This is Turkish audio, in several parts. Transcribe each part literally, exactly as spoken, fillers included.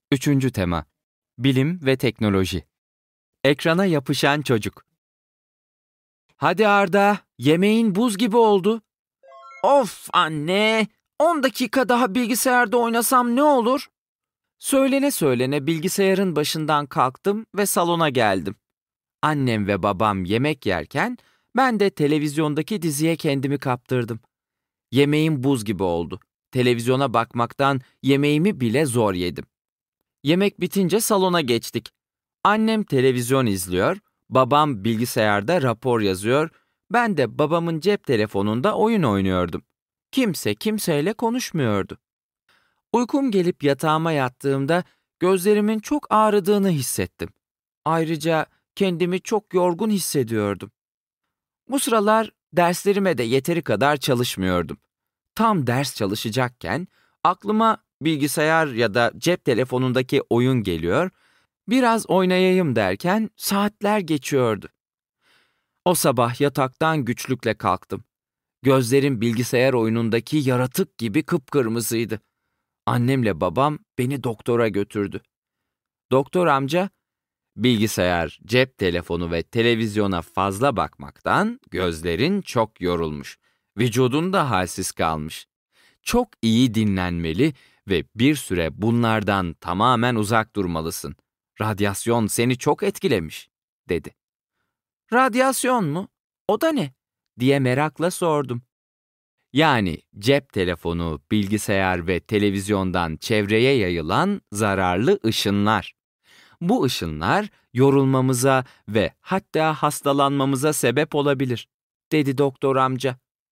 Üçüncü tema: Bilim ve teknoloji. Ekrana yapışan çocuk. Hadi Arda, yemeğin buz gibi oldu. Of anne, on dakika daha bilgisayarda oynasam ne olur? Söylene söylene bilgisayarın başından kalktım ve salona geldim. Annem ve babam yemek yerken ben de televizyondaki diziye kendimi kaptırdım. Yemeğim buz gibi oldu. Televizyona bakmaktan yemeğimi bile zor yedim. Yemek bitince salona geçtik. Annem televizyon izliyor, babam bilgisayarda rapor yazıyor, ben de babamın cep telefonunda oyun oynuyordum. Kimse kimseyle konuşmuyordu. Uykum gelip yatağıma yattığımda gözlerimin çok ağrıdığını hissettim. Ayrıca kendimi çok yorgun hissediyordum. Bu sıralar derslerime de yeteri kadar çalışmıyordum. Tam ders çalışacakken aklıma bilgisayar ya da cep telefonundaki oyun geliyor, biraz oynayayım derken saatler geçiyordu. O sabah yataktan güçlükle kalktım. Gözlerim bilgisayar oyunundaki yaratık gibi kıpkırmızıydı. Annemle babam beni doktora götürdü. Doktor amca, bilgisayar, cep telefonu ve televizyona fazla bakmaktan gözlerin çok yorulmuş, vücudun da halsiz kalmış. Çok iyi dinlenmeli ve bir süre bunlardan tamamen uzak durmalısın. Radyasyon seni çok etkilemiş, dedi. Radyasyon mu? O da ne? Diye merakla sordum. Yani cep telefonu, bilgisayar ve televizyondan çevreye yayılan zararlı ışınlar. Bu ışınlar yorulmamıza ve hatta hastalanmamıza sebep olabilir, dedi doktor amca.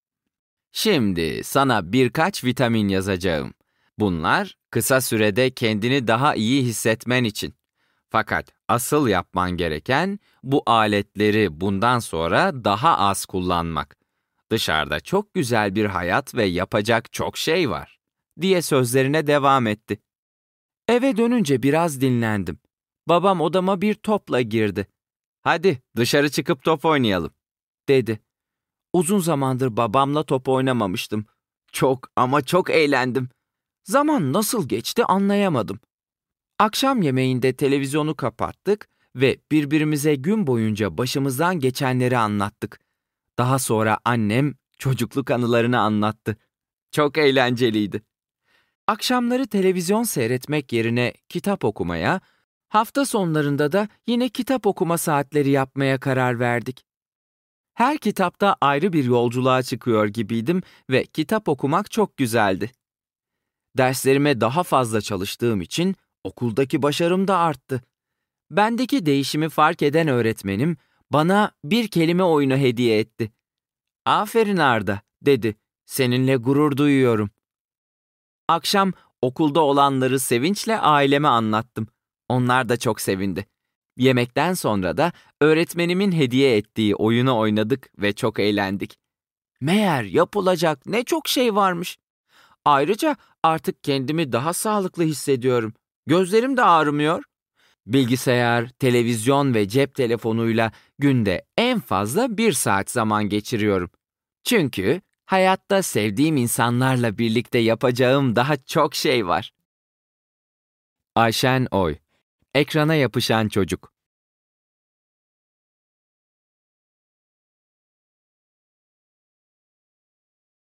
Şimdi sana birkaç vitamin yazacağım. Bunlar kısa sürede kendini daha iyi hissetmen için. Fakat asıl yapman gereken bu aletleri bundan sonra daha az kullanmak. Dışarıda çok güzel bir hayat ve yapacak çok şey var, diye sözlerine devam etti. Eve dönünce biraz dinlendim. Babam odama bir topla girdi. Hadi dışarı çıkıp top oynayalım, dedi. Uzun zamandır babamla top oynamamıştım. Çok ama çok eğlendim. Zaman nasıl geçti anlayamadım. Akşam yemeğinde televizyonu kapattık ve birbirimize gün boyunca başımızdan geçenleri anlattık. Daha sonra annem çocukluk anılarını anlattı. Çok eğlenceliydi. Akşamları televizyon seyretmek yerine kitap okumaya, hafta sonlarında da yine kitap okuma saatleri yapmaya karar verdik. Her kitapta ayrı bir yolculuğa çıkıyor gibiydim ve kitap okumak çok güzeldi. Derslerime daha fazla çalıştığım için okuldaki başarım da arttı. Bendeki değişimi fark eden öğretmenim bana bir kelime oyunu hediye etti. "Aferin Arda," dedi. "Seninle gurur duyuyorum." Akşam okulda olanları sevinçle aileme anlattım. Onlar da çok sevindi. Yemekten sonra da öğretmenimin hediye ettiği oyunu oynadık ve çok eğlendik. Meğer yapılacak ne çok şey varmış. Ayrıca artık kendimi daha sağlıklı hissediyorum. Gözlerim de ağrımıyor. Bilgisayar, televizyon ve cep telefonuyla günde en fazla bir saat zaman geçiriyorum. Çünkü hayatta sevdiğim insanlarla birlikte yapacağım daha çok şey var. Ayşen Oy. Ekrana yapışan çocuk.